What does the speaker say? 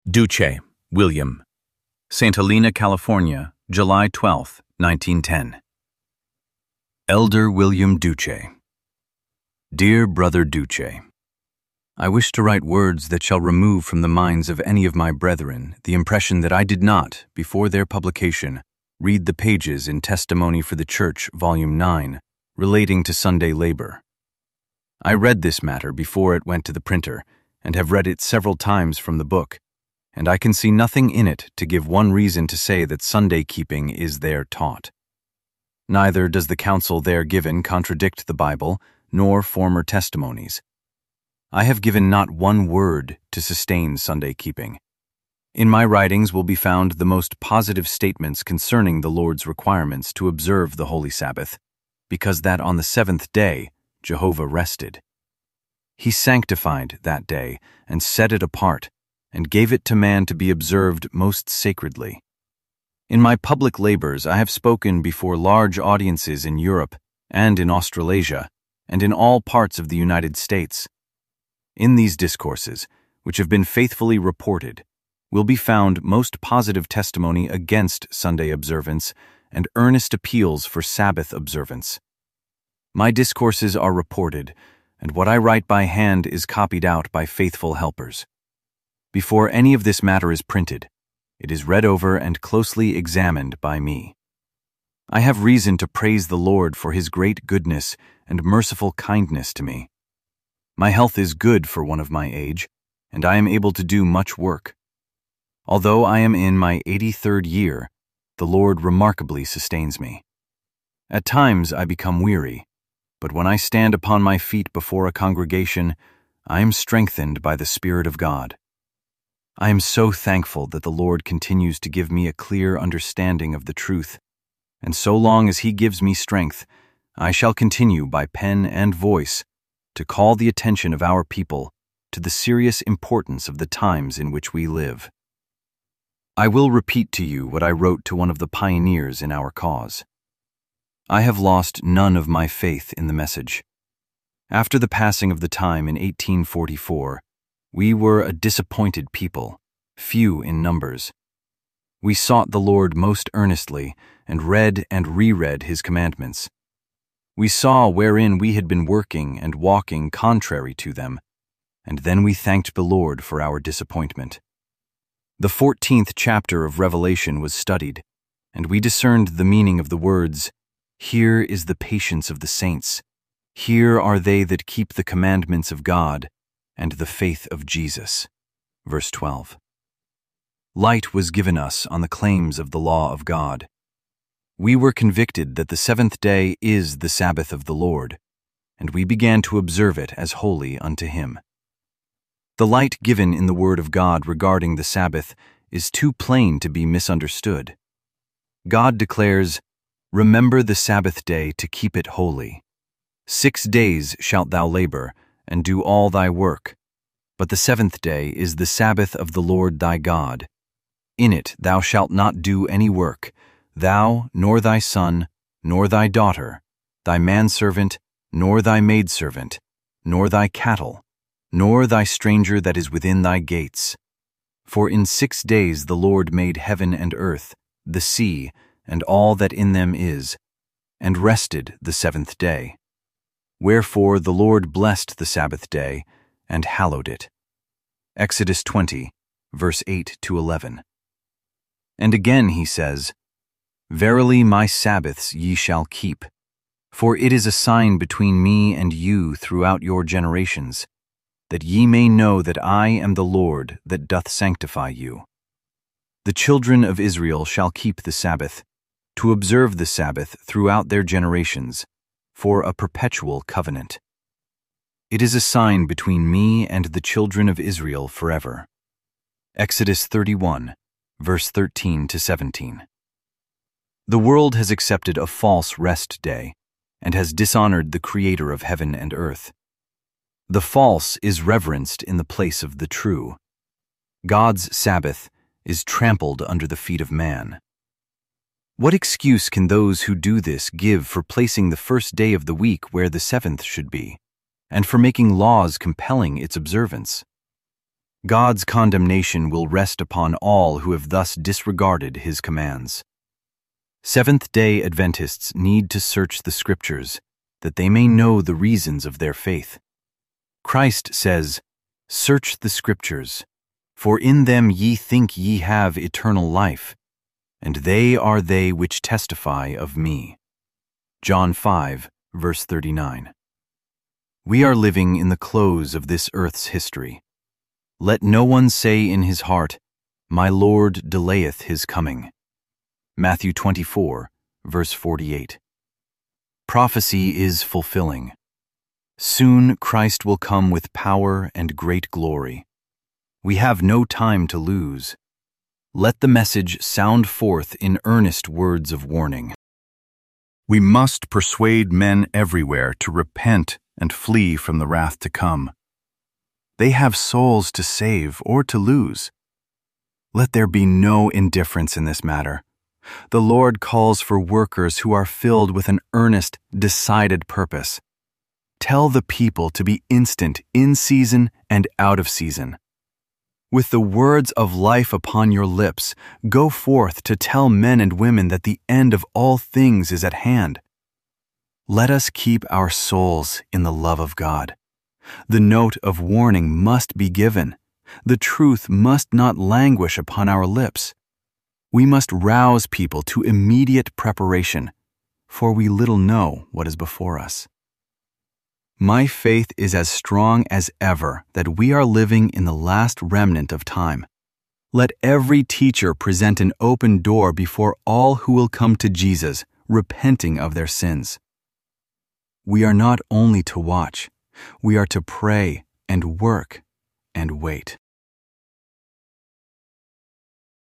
Duce, William. St. Helena, California, July 12, 1910. Elder William Duce. Dear Brother Duce, I wish to write words that shall remove from the minds of any of my brethren the impression that I did not, before their publication, read the pages in Testimony for the Church, Volume 9, relating to Sunday labor. I read this matter before it went to the printer, and have read it several times from the book, and I can see nothing in it to give one reason to say that Sunday keeping is there taught. Neither does the counsel there given contradict the Bible, nor former testimonies. I have given not one word to sustain Sunday keeping. In my writings will be found the most positive statements concerning the Lord's requirements to observe the Holy Sabbath, because that on the seventh day Jehovah rested. He sanctified that day and set it apart, and gave it to man to be observed most sacredly. In my public labors I have spoken before large audiences in Europe and in Australasia, and in all parts of the United States. In these discourses, which have been faithfully reported, will be found most positive testimony against Sunday observance and earnest appeals for Sabbath observance. My discourses are reported, and what I write by hand is copied out by faithful helpers. Before any of this matter is printed, it is read over and closely examined by me. I have reason to praise the Lord for His great goodness and merciful kindness to me. My health is good for one of my age, and I am able to do much work. Although I am in my 83rd year, the Lord remarkably sustains me. At times I become weary, but when I stand upon my feet before a congregation, I am strengthened by the Spirit of God. I am so thankful that the Lord continues to give me a clear understanding of the truth, and so long as He gives me strength, I shall continue by pen and voice to call the attention of our people to the serious importance of the times in which we live. I will repeat to you what I wrote to one of the pioneers in our cause. I have lost none of my faith in the message. After the passing of the time in 1844, we were a disappointed people, few in numbers. We sought the Lord most earnestly and read and reread His commandments. We saw wherein we had been working and walking contrary to them, and then we thanked the Lord for our disappointment. The 14th chapter of Revelation was studied, and we discerned the meaning of the words, "Here is the patience of the saints. Here are they that keep the commandments of God and the faith of Jesus." Verse 12. Light was given us on the claims of the law of God. We were convicted that the seventh day is the Sabbath of the Lord, and we began to observe it as holy unto Him. The light given in the Word of God regarding the Sabbath is too plain to be misunderstood. God declares, "Remember the Sabbath day to keep it holy. 6 days shalt thou labor, and do all thy work. But the seventh day is the Sabbath of the Lord thy God. In it thou shalt not do any work, thou, nor thy son, nor thy daughter, thy manservant, nor thy maidservant, nor thy cattle, nor thy stranger that is within thy gates. For in 6 days the Lord made heaven and earth, the sea, and all that in them is, and rested the seventh day. Wherefore the Lord blessed the Sabbath day, and hallowed it." Exodus 20, verse 8-11. And again He says, "Verily my Sabbaths ye shall keep, for it is a sign between me and you throughout your generations, that ye may know that I am the Lord that doth sanctify you. The children of Israel shall keep the Sabbath, to observe the Sabbath throughout their generations, for a perpetual covenant. It is a sign between me and the children of Israel forever." Exodus 31, verse 13-17. The world has accepted a false rest day and has dishonored the Creator of heaven and earth. The false is reverenced in the place of the true. God's Sabbath is trampled under the feet of man. What excuse can those who do this give for placing the first day of the week where the seventh should be, and for making laws compelling its observance? God's condemnation will rest upon all who have thus disregarded His commands. Seventh-day Adventists need to search the Scriptures, that they may know the reasons of their faith. Christ says, "Search the Scriptures, for in them ye think ye have eternal life, and they are they which testify of me." John 5, verse 39. We are living in the close of this earth's history. Let no one say in his heart, "My Lord delayeth his coming." Matthew 24, verse 48. Prophecy is fulfilling. Soon Christ will come with power and great glory. We have no time to lose. Let the message sound forth in earnest words of warning. We must persuade men everywhere to repent and flee from the wrath to come. They have souls to save or to lose. Let there be no indifference in this matter. The Lord calls for workers who are filled with an earnest, decided purpose. Tell the people to be instant in season and out of season. With the words of life upon your lips, go forth to tell men and women that the end of all things is at hand. Let us keep our souls in the love of God. The note of warning must be given. The truth must not languish upon our lips. We must rouse people to immediate preparation, for we little know what is before us. My faith is as strong as ever that we are living in the last remnant of time. Let every teacher present an open door before all who will come to Jesus, repenting of their sins. We are not only to watch, we are to pray and work and wait.